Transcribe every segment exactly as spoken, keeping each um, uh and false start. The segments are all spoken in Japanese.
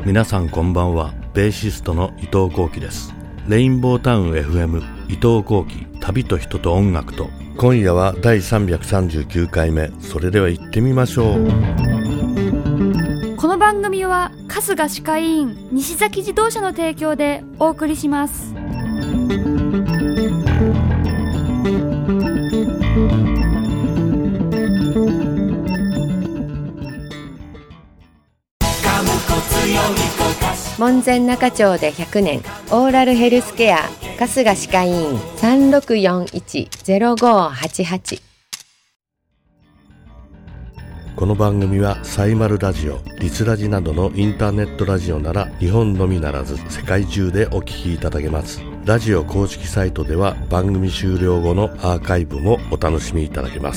皆さんこんばんは。ベーシストの伊藤幸喜です。レインボータウン エフエム 伊藤幸喜、旅と人と音楽と。今夜はだいさんびゃくさんじゅうきゅうかいめ。それでは行ってみましょう。 この番組は春日歯科医院西崎自動車の提供でお送りします。 門前仲町でひゃくねん、オーラルヘルスケア春日歯科医院 さんろくよんいち ゼロごはちはち。 この番組はサイマルラジオ、リスラジなどのインターネットラジオなら日本のみならず世界中でお聞きいただけます。ラジオ公式サイトでは番組終了後のアーカイブもお楽しみいただけます。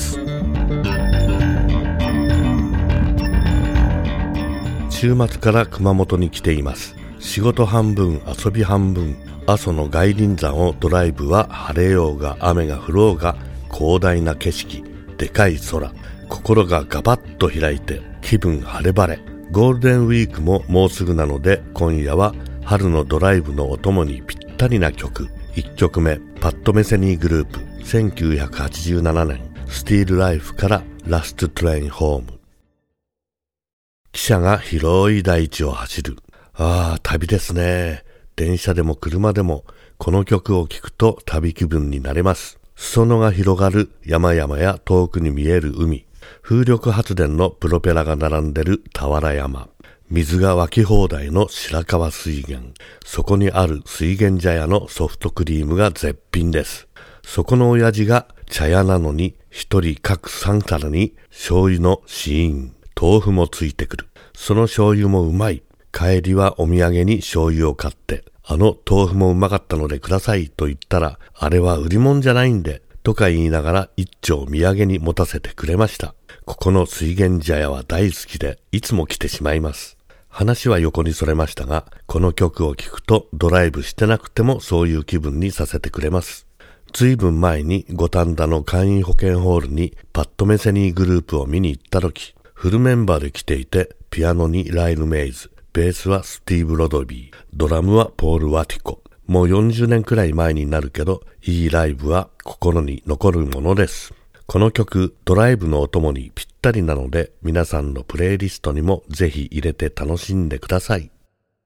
週末から熊本に来ています。仕事半分遊び半分、阿蘇の外輪山をドライブは晴れようが雨が降ろうが広大な景色、でかい空、心がガバッと開いて気分晴れ晴れ。ゴールデンウィークももうすぐなので、今夜は春のドライブのお供にぴったりな曲。いっきょくめ、パッド・メセニーグループ、せんきゅうひゃくはちじゅうななねんスティールライフからラストトレインホーム。汽車が広い大地を走る。ああ、旅ですね。電車でも車でもこの曲を聴くと旅気分になれます。裾野が広がる山々や遠くに見える海、風力発電のプロペラが並んでる俵山、水が湧き放題の白川水源、そこにある水源茶屋のソフトクリームが絶品です。そこの親父が茶屋なのに一人各三皿に醤油の試飲、豆腐もついてくる。その醤油もうまい。帰りはお土産に醤油を買って、あの豆腐もうまかったのでくださいと言ったら、あれは売り物じゃないんで、とか言いながら一丁土産に持たせてくれました。ここの水源茶屋は大好きで、いつも来てしまいます。話は横にそれましたが、この曲を聴くとドライブしてなくてもそういう気分にさせてくれます。ずいぶん前に五反田の簡易保健ホールにパッド・メセニーグループを見に行った時、フルメンバーで来ていて、ピアノにライル・メイズ、ベースはスティーブ・ロドビー、ドラムはポール・ワティコ。もうよんじゅうねんくらい前になるけど、いいライブは心に残るものです。この曲、ドライブのお供にぴったりなので、皆さんのプレイリストにもぜひ入れて楽しんでください。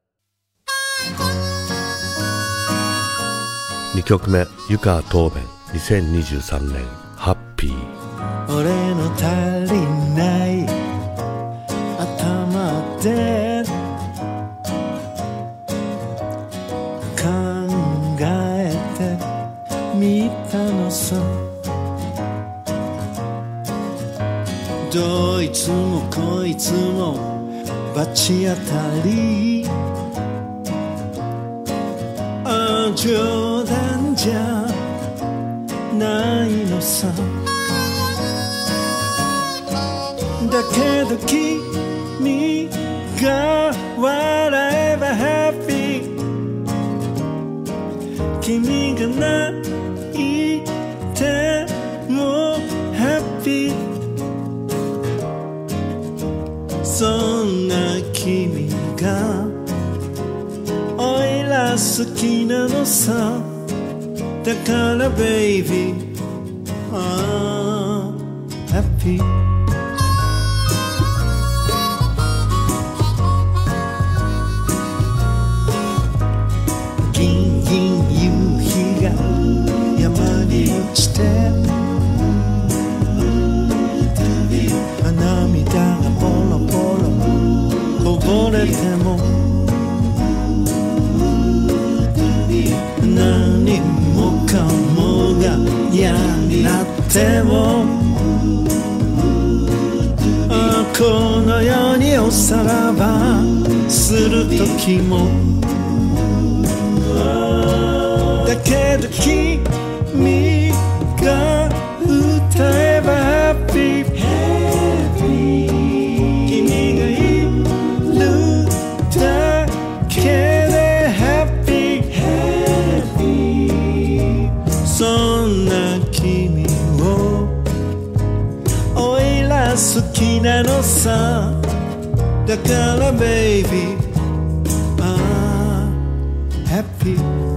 にきょくめ、湯川東弁、にせんにじゅうさんねん、ハッピー。 俺の足りない頭で考えてみたのさ。どいつもこいつも罰当たり。あ、冗談じゃないのさ。だけど君が笑えばハッピー。君が泣いてもハッピー。そんな君がおいら好きなのさ。だからベイビー、あーハッピー。涙がポロポロこぼれても何もかもが嫌になっても、あ、この世におさらばする時も、だけど君が歌えばハッピー。君がいるだけでハッピー。そんな君をおいら好きなのさ。だからベイビー、 happy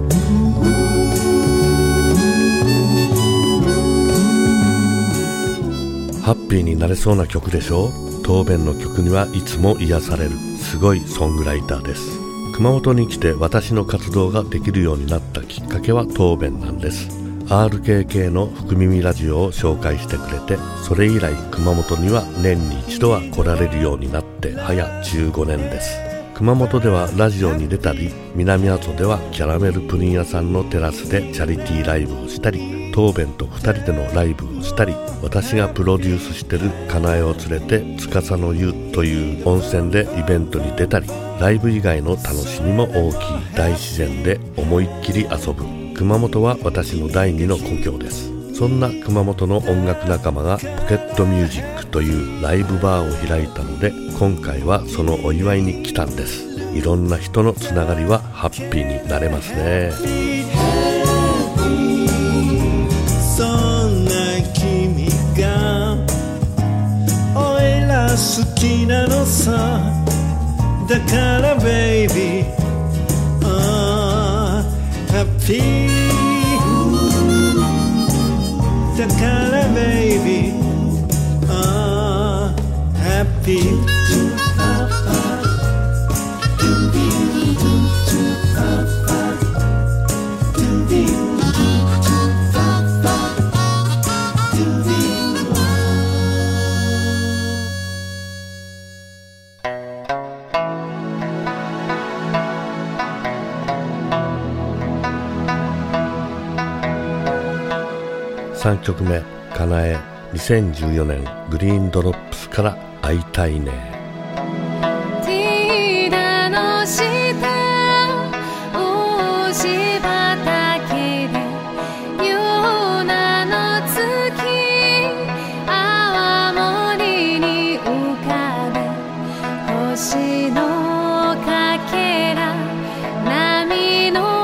ハッピーになれそうな曲でしょう。当弁の曲にはいつも癒されるすごいソングライターです。熊本に来て私の活動ができるようになったきっかけは当弁なんです。 アールケーケー の福耳ラジオを紹介してくれて、それ以来熊本には年に一度は来られるようになって早じゅうごねんです。熊本ではラジオに出たり、南阿蘇ではキャラメルプリン屋さんのテラスでチャリティーライブをしたり、当弁とふたりでのライブをしたり、私がプロデュースしてるかなえを連れて司の湯という温泉でイベントに出たり、ライブ以外の楽しみも大きい大自然で思いっきり遊ぶ。熊本は私の第二の故郷です。そんな熊本の音楽仲間がポケットミュージックというライブバーを開いたので、今回はそのお祝いに来たんです。いろんな人のつながりはハッピーになれますね。 そんな君がおいら好きなのさ。だからベイビー、あーハッピー。だからベイビー、あーハッピー。 さんきょくめ、かなえ、にせんじゅうよねんグリーンドロップスから会いたいね。 ティーダの下大石畑で夜なの月泡盛に浮かべ星のかけら波の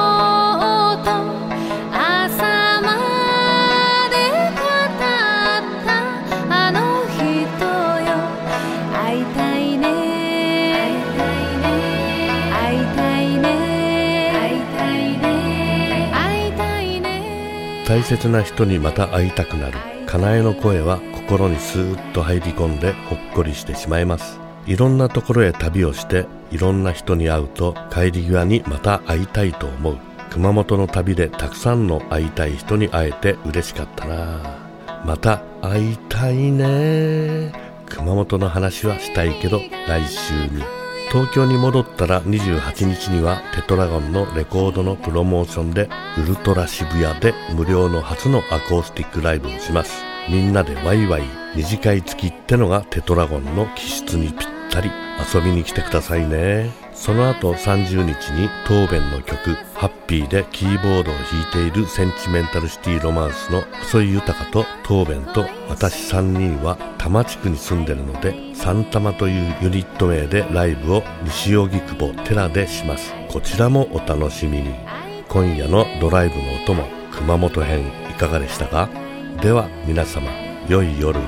大切な人にまた会いたくなる。かなえの声は心にスーッと入り込んでほっこりしてしまいます。いろんなところへ旅をしていろんな人に会うと帰り際にまた会いたいと思う。熊本の旅でたくさんの会いたい人に会えて嬉しかったな。また会いたいね。熊本の話はしたいけど来週に。東京に戻ったらにじゅうはちにちにはテトラゴンのレコードのプロモーションでウルトラ渋谷で無料の初のアコースティックライブをします。みんなでワイワイ二次会付きってのがテトラゴンの気質にぴったり。遊びに来てくださいね。その後さんじゅうにちに当弁の曲ハッピーでキーボードを弾いているセンチメンタルシティロマンスの細井豊と当弁と私さんにんは多摩地区に住んでるのでサンタマというユニット名でライブを西荻窪寺でします。こちらもお楽しみに。今夜のドライブのお供熊本編いかがでしたか。では皆様良い夜。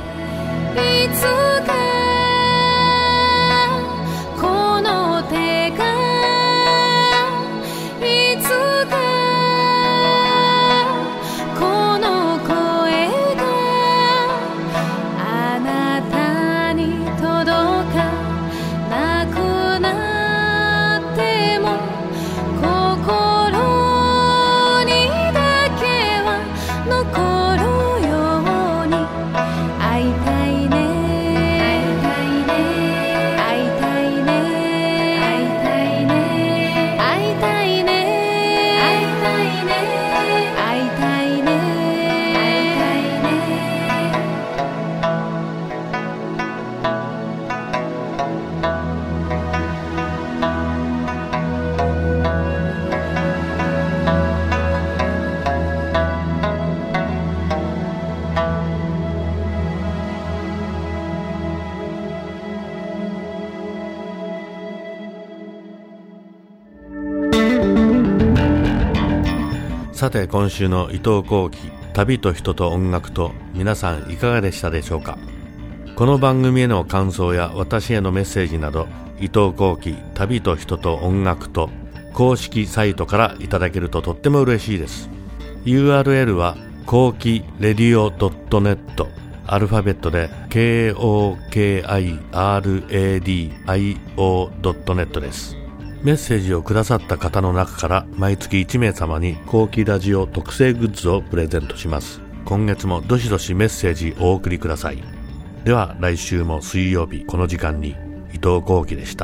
さて今週の伊藤幸喜旅と人と音楽と皆さんいかがでしたでしょうか。この番組への感想や私へのメッセージなど伊藤幸喜旅と人と音楽と公式サイトからいただけるととっても嬉しいです。 ユーアールエル はコーキレディオ ドットネット、 アルファベットで ケーオーケーアイアールエーディーアイオー ドットネット です。メッセージをくださった方の中から毎月いち名様にコーキラジオ特製グッズをプレゼントします。今月もどしどしメッセージお送りください。では来週も水曜日この時間に伊藤幸喜でした。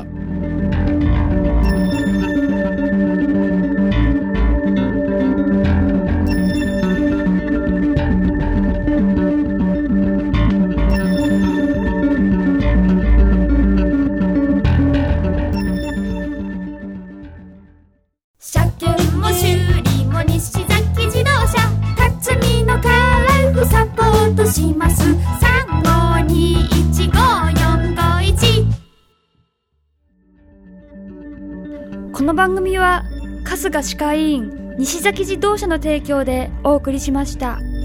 車検も修理も西崎自動車、辰巳のカラフサポートします。さんごにいちごよんごいち。この番組は春日歯科医院西崎自動車の提供でお送りしました。